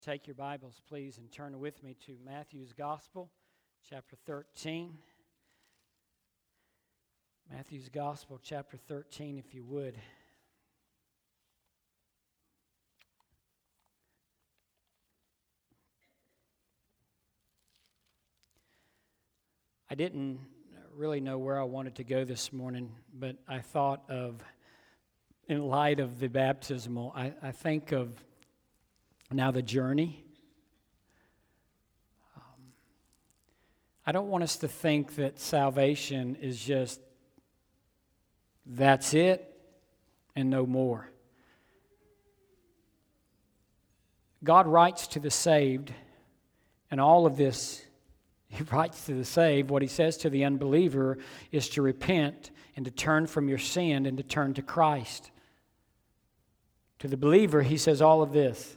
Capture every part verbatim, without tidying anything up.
Take your Bibles, please, and turn with me to Matthew's Gospel, chapter thirteen. Matthew's Gospel, chapter thirteen, if you would. I didn't really know where I wanted to go this morning, but I thought of, in light of the baptismal, I, I think of now the journey. Um, I don't want us to think that salvation is just, that's it and no more. God writes to the saved, and all of this, He writes to the saved. What He says to the unbeliever is to repent and to turn from your sin and to turn to Christ. To the believer, He says all of this.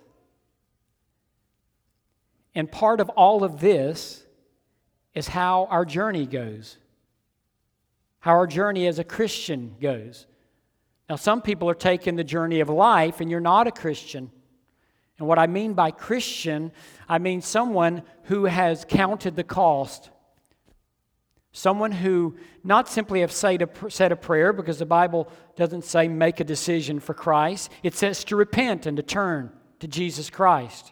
And part of all of this is how our journey goes, how our journey as a Christian goes. Now, some people are taking the journey of life, and you're not a Christian. And what I mean by Christian, I mean someone who has counted the cost. Someone who not simply have said a, said a prayer, because the Bible doesn't say make a decision for Christ. It says to repent and to turn to Jesus Christ.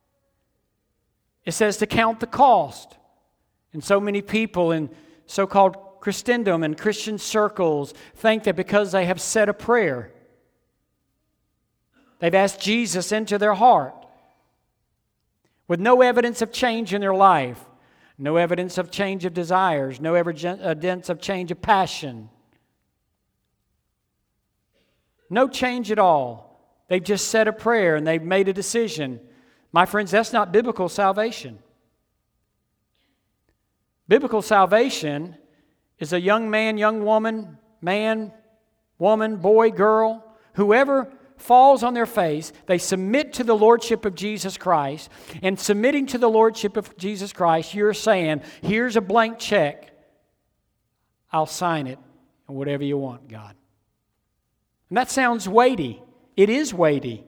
It says to count the cost. And so many people in so-called Christendom and Christian circles think that because they have said a prayer, they've asked Jesus into their heart, with no evidence of change in their life, no evidence of change of desires, no evidence of change of passion, no change at all. They've just said a prayer and they've made a decision. My friends, that's not biblical salvation. Biblical salvation is a young man, young woman, man, woman, boy, girl, whoever falls on their face, they submit to the Lordship of Jesus Christ. And submitting to the Lordship of Jesus Christ, you're saying, here's a blank check. I'll sign it, and whatever you want, God. And that sounds weighty. It is weighty.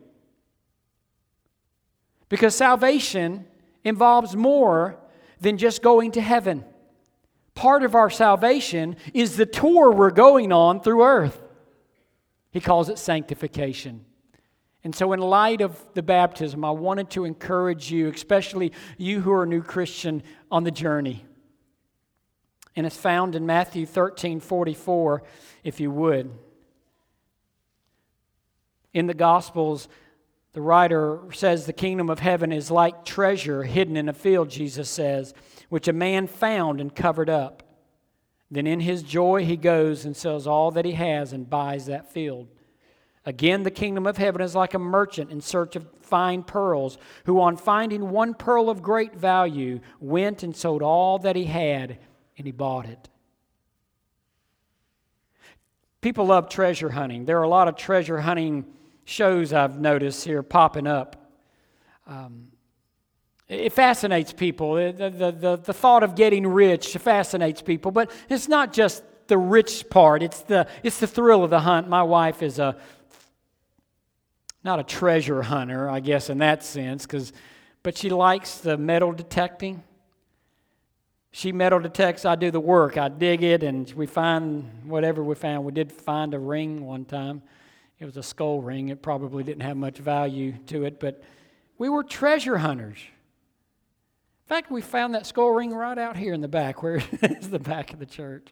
Because salvation involves more than just going to heaven. Part of our salvation is the tour we're going on through earth. He calls it sanctification. And so in light of the baptism, I wanted to encourage you, especially you who are a new Christian, on the journey. And it's found in Matthew thirteen forty-four, if you would. In the Gospels, the writer says the kingdom of heaven is like treasure hidden in a field, Jesus says, which a man found and covered up. Then in his joy he goes and sells all that he has and buys that field. Again, the kingdom of heaven is like a merchant in search of fine pearls, who on finding one pearl of great value went and sold all that he had, and he bought it. People love treasure hunting. There are a lot of treasure hunting shows I've noticed here popping up. Um, it fascinates people. The, the, the, the thought of getting rich fascinates people, but it's not just the rich part. It's the, it's the thrill of the hunt. My wife is a not a treasure hunter, I guess, in that sense, because but she likes the metal detecting. She metal detects, I do the work. I dig it, and we find whatever we found. We did find a ring one time. It was a skull ring. It probably didn't have much value to it, but we were treasure hunters. In fact, we found that skull ring right out here in the back, where it's the back of the church.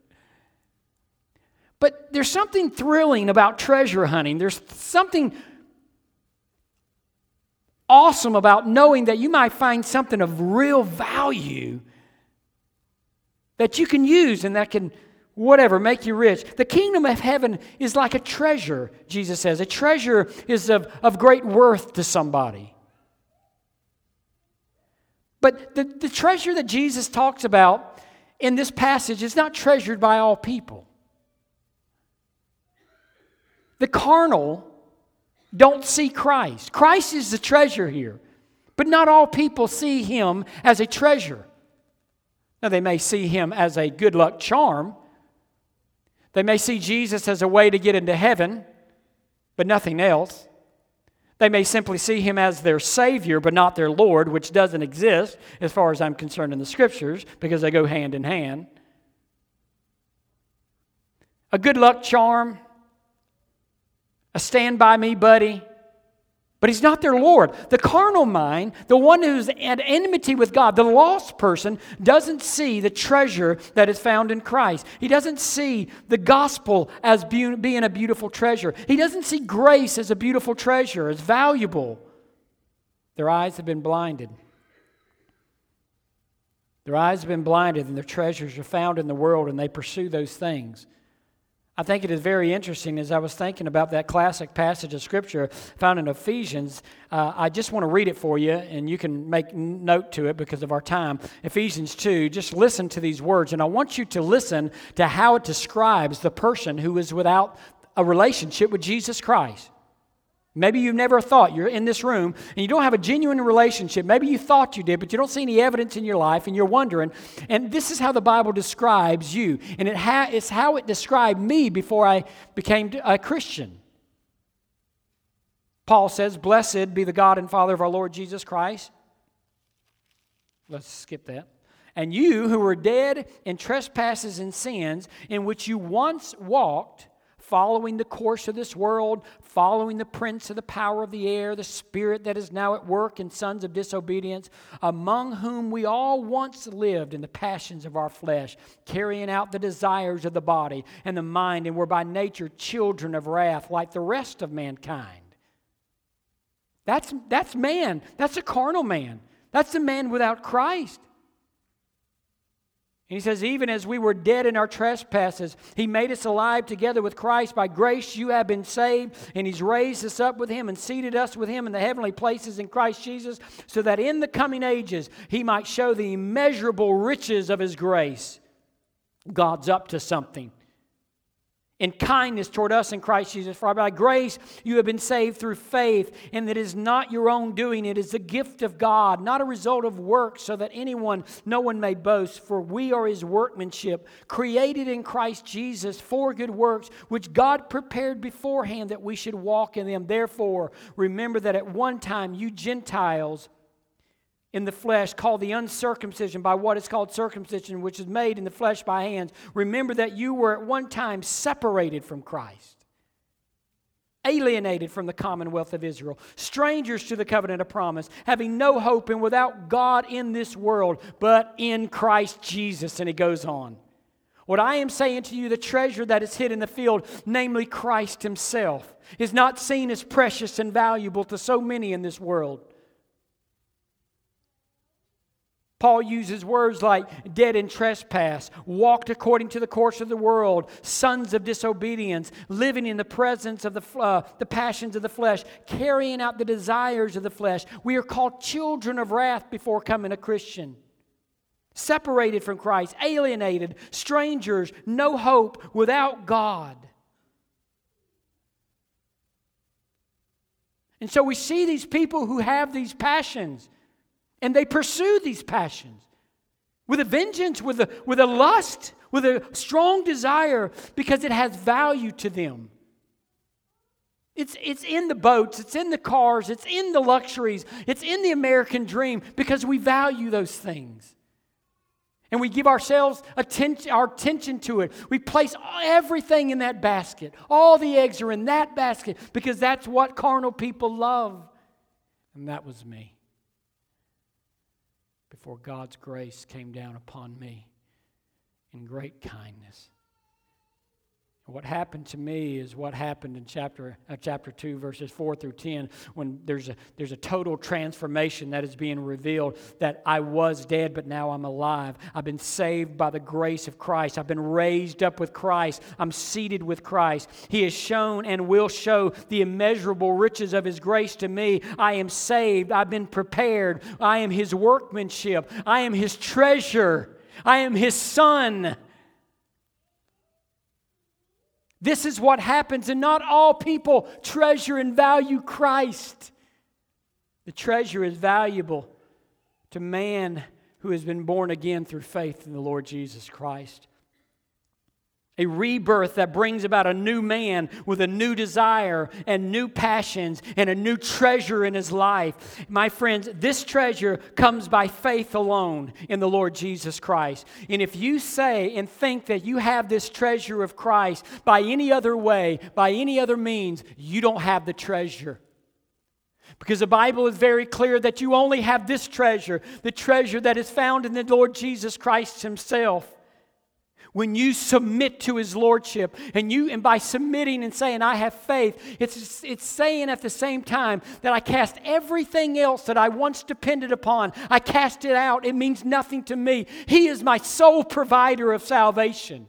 But there's something thrilling about treasure hunting. There's something awesome about knowing that you might find something of real value that you can use and that can whatever, make you rich. The kingdom of heaven is like a treasure, Jesus says. A treasure is of, of great worth to somebody. But the, the treasure that Jesus talks about in this passage is not treasured by all people. The carnal don't see Christ. Christ is the treasure here. But not all people see Him as a treasure. Now, they may see Him as a good luck charm. They may see Jesus as a way to get into heaven, but nothing else. They may simply see Him as their Savior, but not their Lord, which doesn't exist as far as I'm concerned in the Scriptures, because they go hand in hand. A good luck charm, a stand by me buddy, but He's not their Lord. The carnal mind, the one who's at enmity with God, the lost person, doesn't see the treasure that is found in Christ. He doesn't see the gospel as be- being a beautiful treasure. He doesn't see grace as a beautiful treasure, as valuable. Their eyes have been blinded. Their eyes have been blinded, and their treasures are found in the world, and they pursue those things. I think it is very interesting as I was thinking about that classic passage of Scripture found in Ephesians. Uh, I just want to read it for you, and you can make note to it because of our time. Ephesians two, just listen to these words, and I want you to listen to how it describes the person who is without a relationship with Jesus Christ. Maybe you've never thought you're in this room and you don't have a genuine relationship. Maybe you thought you did, but you don't see any evidence in your life and you're wondering. And this is how the Bible describes you. And it ha- it's how it described me before I became a Christian. Paul says, "Blessed be the God and Father of our Lord Jesus Christ." Let's skip that. "And you who were dead in trespasses and sins, in which you once walked, following the course of this world, following the prince of the power of the air, the spirit that is now at work in sons of disobedience, among whom we all once lived in the passions of our flesh, carrying out the desires of the body and the mind, and were by nature children of wrath, like the rest of mankind." That's, that's man. That's a carnal man. That's the man without Christ. And he says, "Even as we were dead in our trespasses, He made us alive together with Christ. By grace you have been saved, and He's raised us up with Him and seated us with Him in the heavenly places in Christ Jesus, so that in the coming ages He might show the immeasurable riches of His grace." God's up to something. "In kindness toward us in Christ Jesus. For by grace you have been saved through faith, and that is not your own doing. It is the gift of God, not a result of works, so that anyone, no one may boast. For we are His workmanship, created in Christ Jesus for good works, which God prepared beforehand that we should walk in them. Therefore, remember that at one time you Gentiles in the flesh, called the uncircumcision by what is called circumcision, which is made in the flesh by hands. Remember that you were at one time separated from Christ, alienated from the commonwealth of Israel, strangers to the covenant of promise, having no hope and without God in this world, but in Christ Jesus." And it goes on. "What I am saying to you, the treasure that is hid in the field, namely Christ Himself, is not seen as precious and valuable to so many in this world." Paul uses words like dead in trespass, walked according to the course of the world, sons of disobedience, living in the presence of the, uh, the passions of the flesh, carrying out the desires of the flesh. We are called children of wrath before becoming a Christian. Separated from Christ, alienated, strangers, no hope, without God. And so we see these people who have these passions. And they pursue these passions with a vengeance, with a, with a lust, with a strong desire, because it has value to them. It's, it's in the boats, it's in the cars, it's in the luxuries, it's in the American dream, because we value those things. And we give ourselves attention, our attention to it. We place everything in that basket. All the eggs are in that basket, because that's what carnal people love. And that was me. Before God's grace came down upon me in great kindness. What happened to me is what happened in chapter uh, chapter two, verses four through ten, when there's a there's a total transformation that is being revealed, that I was dead, but now I'm alive. I've been saved by the grace of Christ. I've been raised up with Christ. I'm seated with Christ. He has shown and will show the immeasurable riches of His grace to me. I am saved. I've been prepared. I am His workmanship. I am His treasure. I am His son. This is what happens, and not all people treasure and value Christ. The treasure is valuable to man who has been born again through faith in the Lord Jesus Christ. A rebirth that brings about a new man with a new desire and new passions and a new treasure in his life. My friends, this treasure comes by faith alone in the Lord Jesus Christ. And if you say and think that you have this treasure of Christ by any other way, by any other means, you don't have the treasure. Because the Bible is very clear that you only have this treasure, the treasure that is found in the Lord Jesus Christ Himself. When you submit to His Lordship, and you, and by submitting and saying, I have faith, it's, it's saying at the same time that I cast everything else that I once depended upon, I cast it out. It means nothing to me. He is my sole provider of salvation.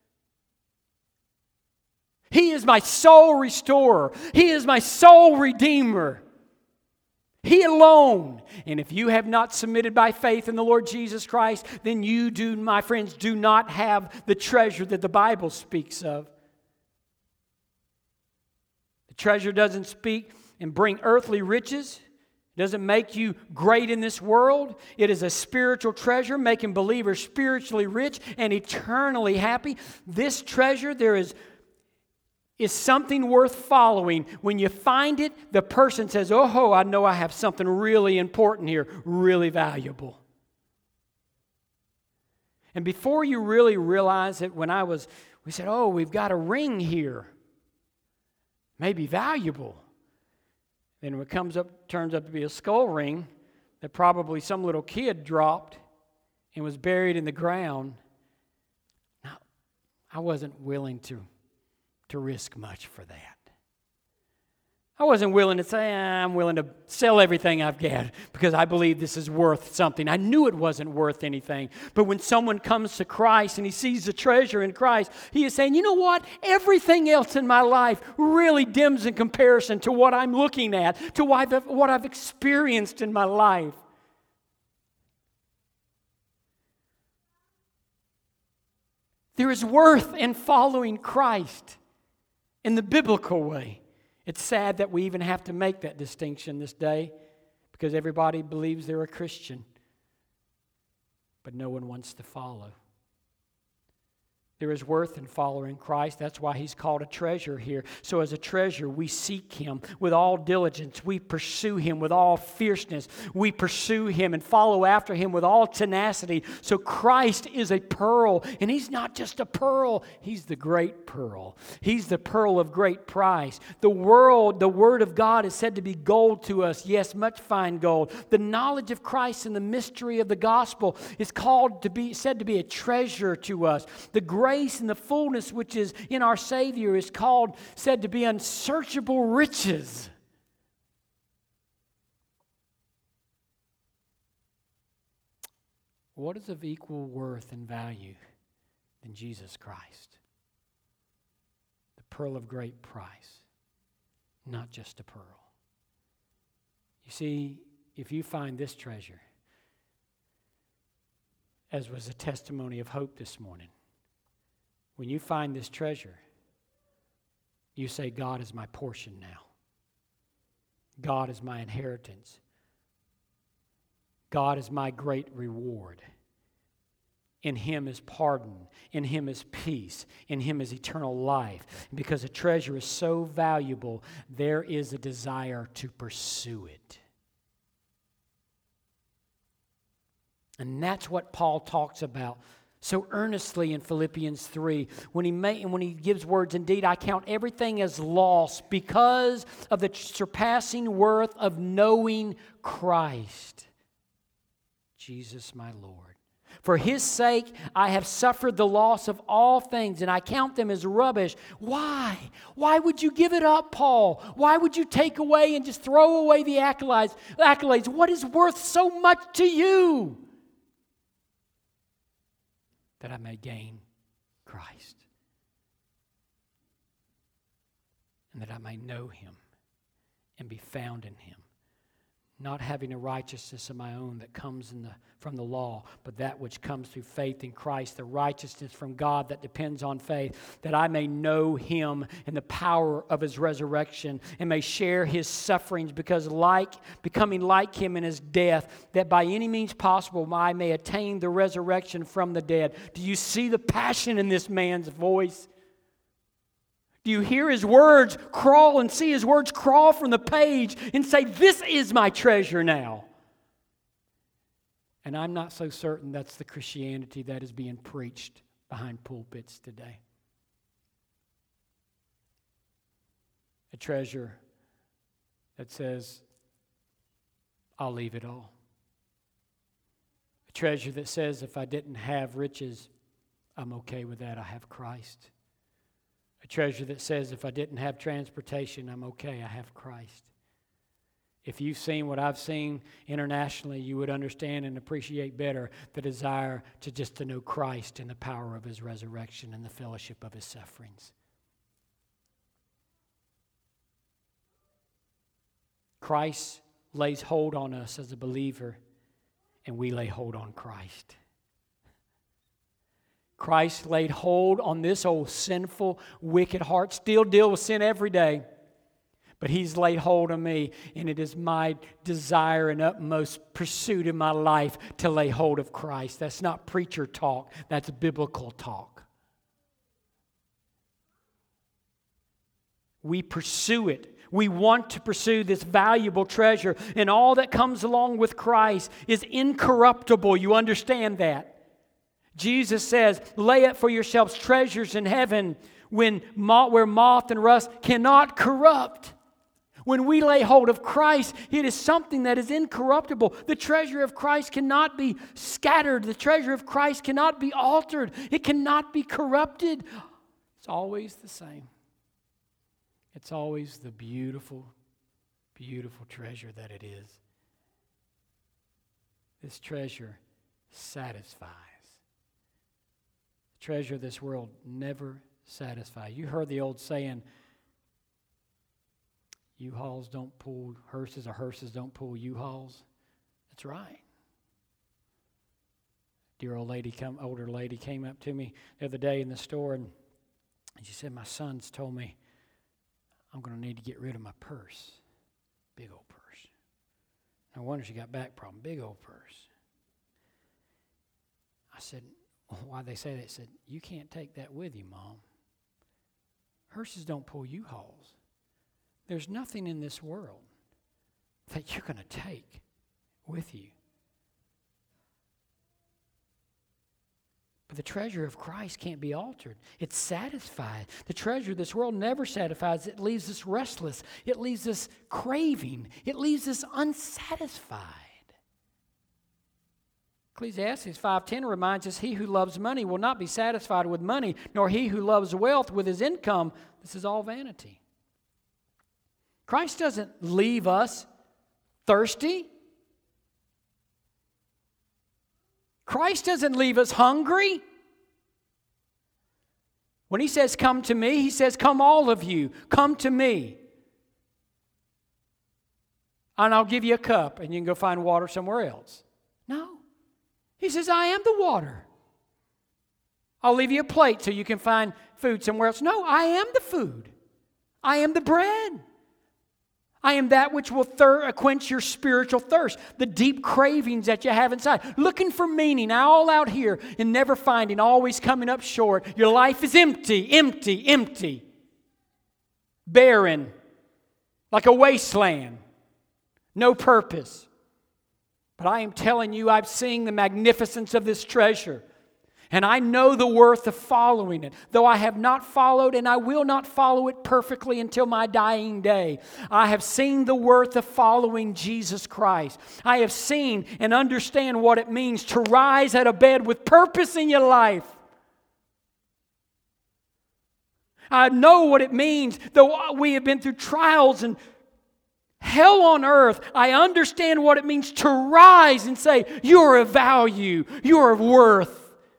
He is my sole restorer. He is my sole redeemer. He alone. And if you have not submitted by faith in the Lord Jesus Christ, then you do, my friends, do not have the treasure that the Bible speaks of. The treasure doesn't speak and bring earthly riches. It doesn't make you great in this world. It is a spiritual treasure, making believers spiritually rich and eternally happy. This treasure, there is is something worth following. When you find it, the person says, oh, I know I have something really important here, really valuable. And before you really realize it, when I was, we said, oh, we've got a ring here. Maybe valuable. Then it comes up, turns up to be a skull ring that probably some little kid dropped and was buried in the ground. Now, I wasn't willing to to risk much for that. I wasn't willing to say, I'm willing to sell everything I've got because I believe this is worth something. I knew it wasn't worth anything. But when someone comes to Christ and he sees the treasure in Christ, he is saying, you know what? Everything else in my life really dims in comparison to what I'm looking at, to what I've experienced in my life. There is worth in following Christ in the biblical way. It's sad that we even have to make that distinction this day because everybody believes they're a Christian, but no one wants to follow. There is worth in following Christ. That's why He's called a treasure here. So as a treasure, we seek Him with all diligence. We pursue Him with all fierceness. We pursue Him and follow after Him with all tenacity. So Christ is a pearl, and He's not just a pearl. He's the great pearl. He's the pearl of great price. The world, the Word of God is said to be gold to us. Yes, much fine gold. The knowledge of Christ and the mystery of the gospel is called to be, said to be a treasure to us. The grace and the fullness which is in our Savior is called, said to be unsearchable riches. What is of equal worth and value than Jesus Christ? The pearl of great price, not just a pearl. You see, if you find this treasure, as was a testimony of hope this morning, when you find this treasure, you say, God is my portion now. God is my inheritance. God is my great reward. In Him is pardon. In Him is peace. In Him is eternal life. And because a treasure is so valuable, there is a desire to pursue it. And that's what Paul talks about so earnestly in Philippians three, when he may, when he gives words, indeed, I count everything as loss because of the surpassing worth of knowing Christ, Jesus my Lord. For His sake, I have suffered the loss of all things, and I count them as rubbish. Why? Why would you give it up, Paul? Why would you take away and just throw away the accolades? accolades? What is worth so much to you? That I may gain Christ, and that I may know Him and be found in Him, not having a righteousness of my own that comes in the, from the law, but that which comes through faith in Christ, the righteousness from God that depends on faith, that I may know Him and the power of His resurrection, and may share His sufferings, because like becoming like Him in His death, that by any means possible I may attain the resurrection from the dead. Do you see the passion in this man's voice? Do you hear his words crawl and see his words crawl from the page and say, this is my treasure now? And I'm not so certain that's the Christianity that is being preached behind pulpits today. A treasure that says, I'll leave it all. A treasure that says, if I didn't have riches, I'm okay with that. I have Christ. A treasure that says, if I didn't have transportation, I'm okay, I have Christ. If you've seen what I've seen internationally, you would understand and appreciate better the desire to just to know Christ and the power of His resurrection and the fellowship of His sufferings. Christ lays hold on us as a believer, and we lay hold on Christ. Christ laid hold on this old sinful, wicked heart. Still deal with sin every day. But He's laid hold on me, and it is my desire and utmost pursuit in my life to lay hold of Christ. That's not preacher talk. That's biblical talk. We pursue it. We want to pursue this valuable treasure, and all that comes along with Christ is incorruptible. You understand that? Jesus says, lay up for yourselves treasures in heaven when moth, where moth and rust cannot corrupt. When we lay hold of Christ, it is something that is incorruptible. The treasure of Christ cannot be scattered. The treasure of Christ cannot be altered. It cannot be corrupted. It's always the same. It's always the beautiful, beautiful treasure that it is. This treasure satisfies. The treasure of this world never satisfies. You heard the old saying, U-Hauls don't pull hearses, or hearses don't pull U-Hauls. That's right. Dear old lady, come, older lady came up to me the other day in the store, and, and she said, my son's told me I'm going to need to get rid of my purse. Big old purse. No wonder she got back problem. Big old purse. I said, well, why'd they say that? I said, you can't take that with you, Mom. Hearses don't pull U-Hauls. There's nothing in this world that you're going to take with you. But the treasure of Christ can't be altered. It's satisfied. The treasure of this world never satisfies. It leaves us restless. It leaves us craving. It leaves us unsatisfied. Ecclesiastes five ten reminds us, he who loves money will not be satisfied with money, nor he who loves wealth with his income. This is all vanity. Christ doesn't leave us thirsty. Christ doesn't leave us hungry. When He says, come to me, He says, come all of you, come to me. And I'll give you a cup, and you can go find water somewhere else. No. He says, I am the water. I'll leave you a plate so you can find food somewhere else. No, I am the food. I am the bread. I am that which will thir- quench your spiritual thirst, the deep cravings that you have inside. Looking for meaning, all out here, and never finding, always coming up short. Your life is empty, empty, empty. Barren, like a wasteland. No purpose. But I am telling you, I've seen the magnificence of this treasure. And I know the worth of following it. Though I have not followed, and I will not follow it perfectly until my dying day. I have seen the worth of following Jesus Christ. I have seen and understand what it means to rise out of bed with purpose in your life. I know what it means, though we have been through trials and hell on earth. I understand what it means to rise and say, you're of value, you're of worth.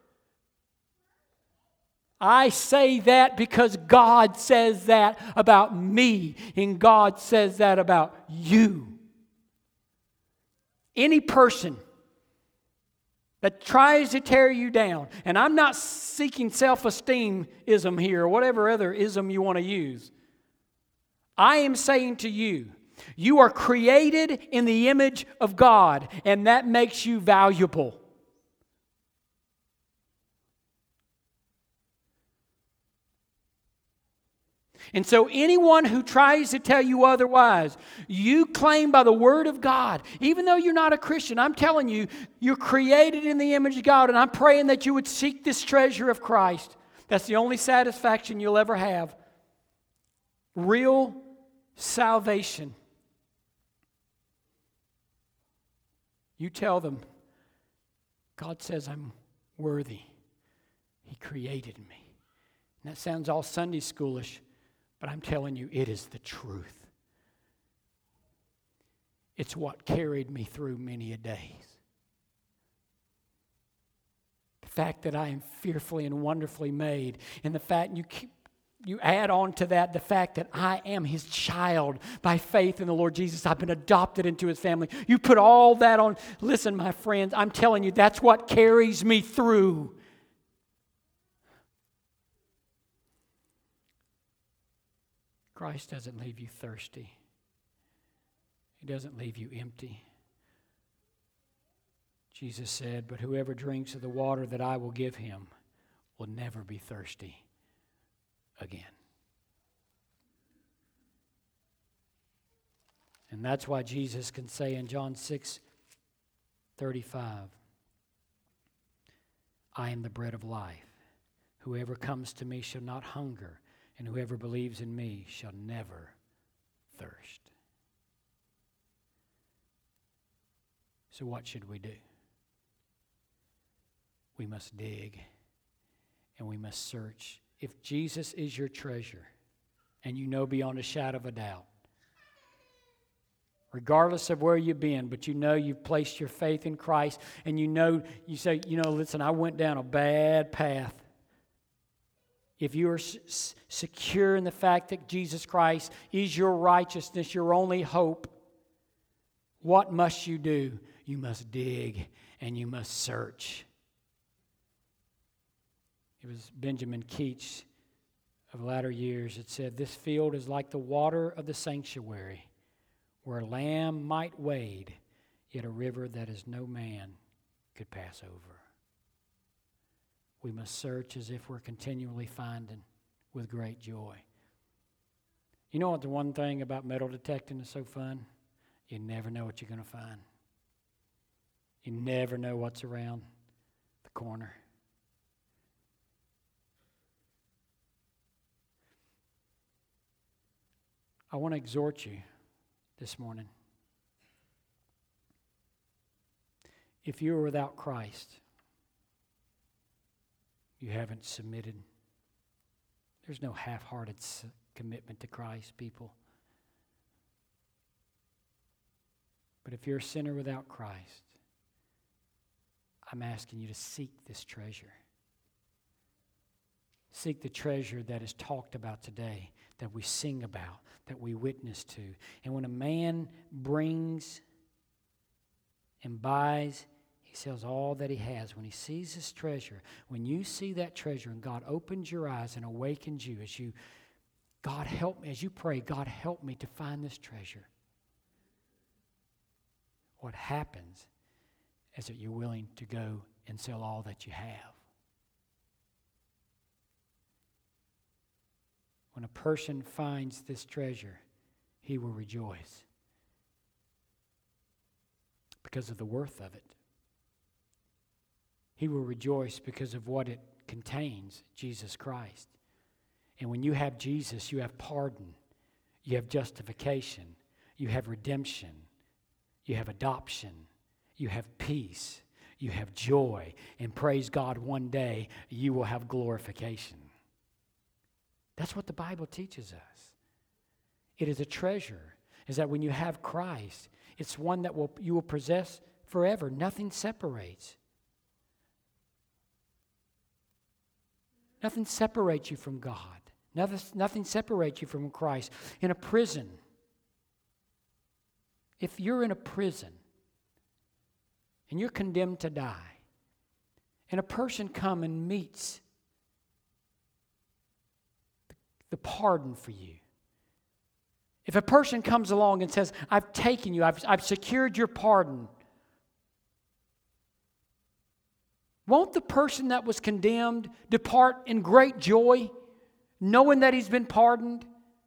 I say that because God says that about me, and God says that about you. Any person that tries to tear you down, and I'm not seeking self-esteem-ism here, or whatever other ism you want to use. I am saying to you, you are created in the image of God, and that makes you valuable. And so anyone who tries to tell you otherwise, you claim by the Word of God, even though you're not a Christian, I'm telling you, you're created in the image of God, and I'm praying that you would seek this treasure of Christ. That's the only satisfaction you'll ever have. Real salvation. You tell them, God says I'm worthy. He created me. And that sounds all Sunday schoolish. But I'm telling you, it is the truth. It's what carried me through many a days. The fact that I am fearfully and wonderfully made, and the fact you keep, you add on to that the fact that I am His child by faith in the Lord Jesus. I've been adopted into His family. You put all that on. Listen, my friends, I'm telling you, that's what carries me through. Christ doesn't leave you thirsty. He doesn't leave you empty. Jesus said, but whoever drinks of the water that I will give him will never be thirsty again. And that's why Jesus can say in John six thirty-five, I am the bread of life. Whoever comes to me shall not hunger, and whoever believes in me shall never thirst. So what should we do? We must dig and we must search. If Jesus is your treasure, and you know beyond a shadow of a doubt, regardless of where you've been, but you know you've placed your faith in Christ, and you know, you say, you know, listen, I went down a bad path. If you are s- secure in the fact that Jesus Christ is your righteousness, your only hope, what must you do? You must dig and you must search. It was Benjamin Keach of latter years that said, this field is like the water of the sanctuary, where a lamb might wade, yet a river that is no man could pass over. We must search as if we're continually finding with great joy. You know what the one thing about metal detecting is so fun? You never know what you're going to find. You never know what's around the corner. I want to exhort you this morning. If you are without Christ, you haven't submitted. There's no half-hearted commitment to Christ, people. But if you're a sinner without Christ, I'm asking you to seek this treasure. Seek the treasure that is talked about today, that we sing about, that we witness to. And when a man brings and buys, he sells all that he has. When he sees this treasure, when you see that treasure and God opens your eyes and awakens you as you, God help me, as you pray, God help me to find this treasure. What happens is that you're willing to go and sell all that you have. When a person finds this treasure, he will rejoice because of the worth of it. He will rejoice because of what it contains, Jesus Christ. And when you have Jesus, you have pardon, you have justification, you have redemption, you have adoption, you have peace, you have joy, and praise God, one day you will have glorification. That's what the Bible teaches us. It is a treasure, is that when you have Christ, it's one that will you will possess forever. Nothing separates. Nothing separates you from God. Nothing, nothing separates you from Christ. In a prison, if you're in a prison and you're condemned to die, and a person comes and meets the pardon for you. If a person comes along and says, I've taken you, I've, I've secured your pardon, won't the person that was condemned depart in great joy, knowing that he's been pardoned?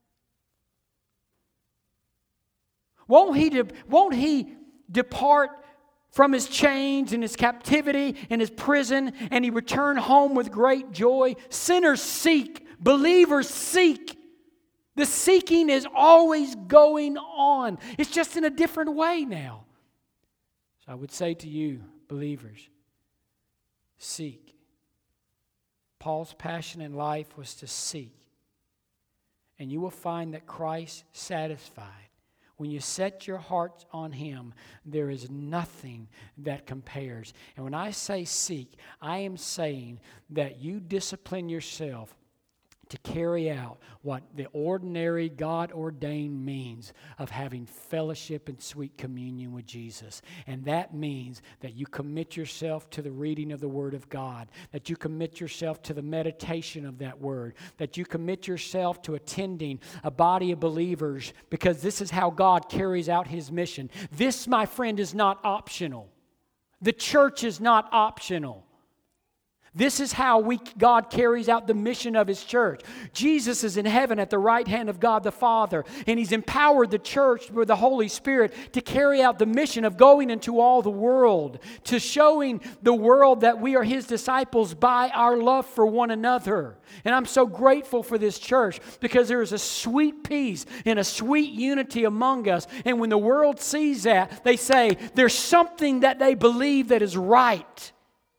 Won't he, de- won't he depart from his chains and his captivity and his prison, and he return home with great joy? Sinners seek, believers seek. The seeking is always going on. It's just in a different way now. So I would say to you, believers, seek. Paul's passion in life was to seek. And you will find that Christ satisfied. When you set your hearts on Him, there is nothing that compares. And when I say seek, I am saying that you discipline yourself to carry out what the ordinary God-ordained means of having fellowship and sweet communion with Jesus. And that means that you commit yourself to the reading of the Word of God, that you commit yourself to the meditation of that Word, that you commit yourself to attending a body of believers, because this is how God carries out His mission. This, my friend, is not optional. The church is not optional. This is how we, God carries out the mission of His church. Jesus is in heaven at the right hand of God the Father, and He's empowered the church with the Holy Spirit to carry out the mission of going into all the world, to showing the world that we are His disciples by our love for one another. And I'm so grateful for this church, because there is a sweet peace and a sweet unity among us. And when the world sees that, they say there's something that they believe that is right.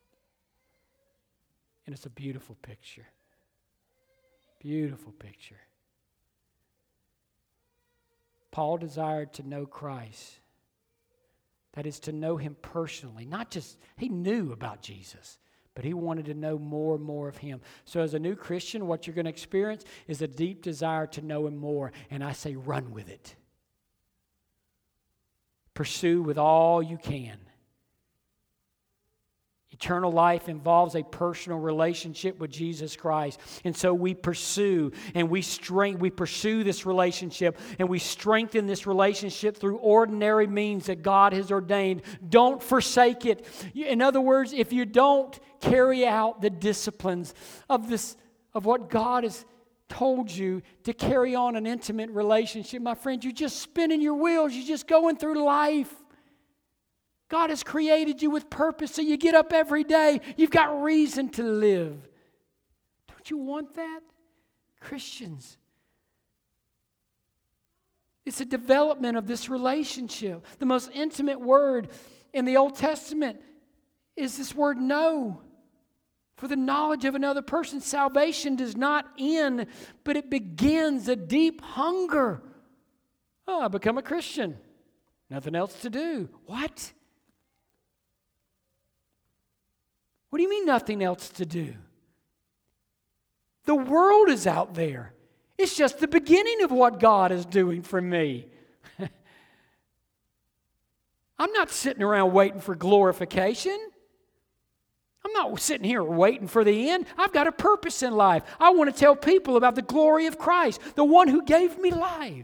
And it's a beautiful picture. Beautiful picture. Paul desired to know Christ. That is, to know Him personally. Not just, he knew about Jesus, but he wanted to know more and more of Him. So as a new Christian, what you're going to experience is a deep desire to know Him more. And I say, run with it. Pursue with all you can. Eternal life involves a personal relationship with Jesus Christ. And so we pursue and we strength, we pursue this relationship, and we strengthen this relationship through ordinary means that God has ordained. Don't forsake it. In other words, if you don't carry out the disciplines of this, of what God has told you to carry on an intimate relationship, my friend, you're just spinning your wheels. You're just going through life. God has created you with purpose, so you get up every day. You've got reason to live. Don't you want that? Christians, it's a development of this relationship. The most intimate word in the Old Testament is this word know. For the knowledge of another person, salvation does not end, but it begins a deep hunger. Oh, I become a Christian. Nothing else to do. What? What do you mean nothing else to do? The world is out there. It's just the beginning of what God is doing for me. I'm not sitting around waiting for glorification. I'm not sitting here waiting for the end. I've got a purpose in life. I want to tell people about the glory of Christ, the one who gave me life.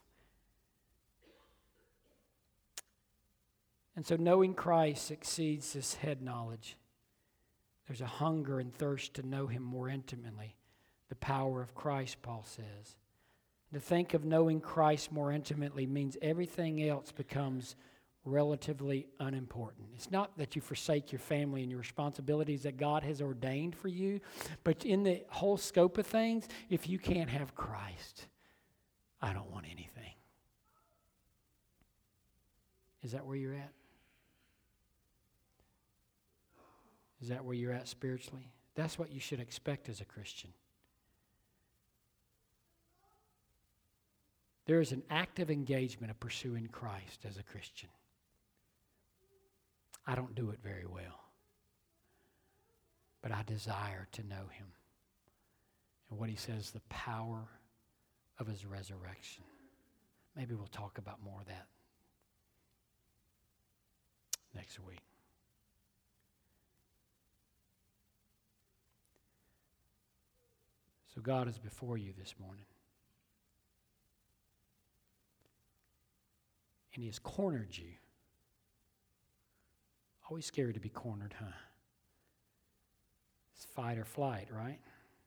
And so knowing Christ exceeds this head knowledge. There's a hunger and thirst to know Him more intimately. The power of Christ, Paul says. To think of knowing Christ more intimately means everything else becomes relatively unimportant. It's not that you forsake your family and your responsibilities that God has ordained for you, but in the whole scope of things, if you can't have Christ, I don't want anything. Is that where you're at? Is that where you're at spiritually? That's what you should expect as a Christian. There is an active engagement of pursuing Christ as a Christian. I don't do it very well, but I desire to know Him. And what He says, the power of His resurrection. Maybe we'll talk about more of that next week. So God is before you this morning. And He has cornered you. Always scary to be cornered, huh? It's fight or flight, right?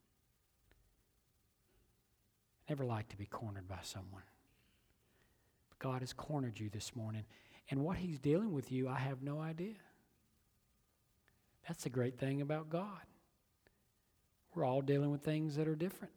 Never like to be cornered by someone. But God has cornered you this morning. And what He's dealing with you, I have no idea. That's the great thing about God. We're all dealing with things that are different.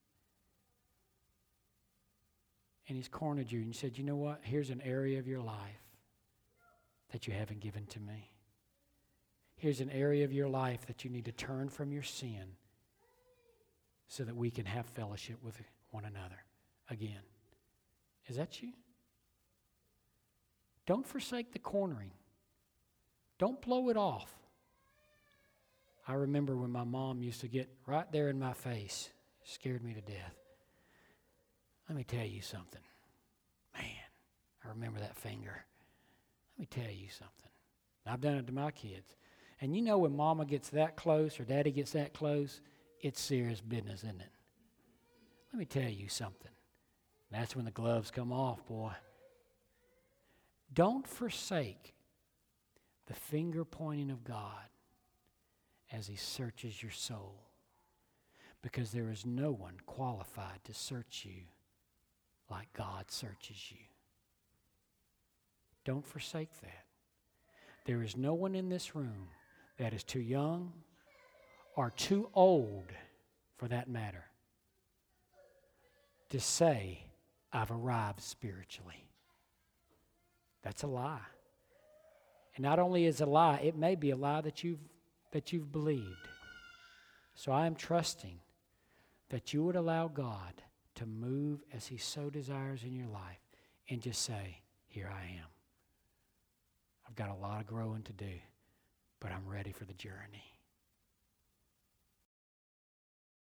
And He's cornered you and you said, you know what? Here's an area of your life that you haven't given to me. Here's an area of your life that you need to turn from your sin so that we can have fellowship with one another again. Is that you? Don't forsake the cornering. Don't blow it off. I remember when my mom used to get right there in my face. Scared me to death. Let me tell you something. Man, I remember that finger. Let me tell you something. I've done it to my kids. And you know when mama gets that close or daddy gets that close, it's serious business, isn't it? Let me tell you something. That's when the gloves come off, boy. Don't forsake the finger pointing of God as He searches your soul, because there is no one qualified to search you like God searches you. Don't forsake that. There is no one in this room that is too young or too old, for that matter, to say, I've arrived spiritually. That's a lie. And not only is it a lie, it may be a lie that you've that you've believed. So I am trusting that you would allow God to move as He so desires in your life and just say, here I am. I've got a lot of growing to do, but I'm ready for the journey.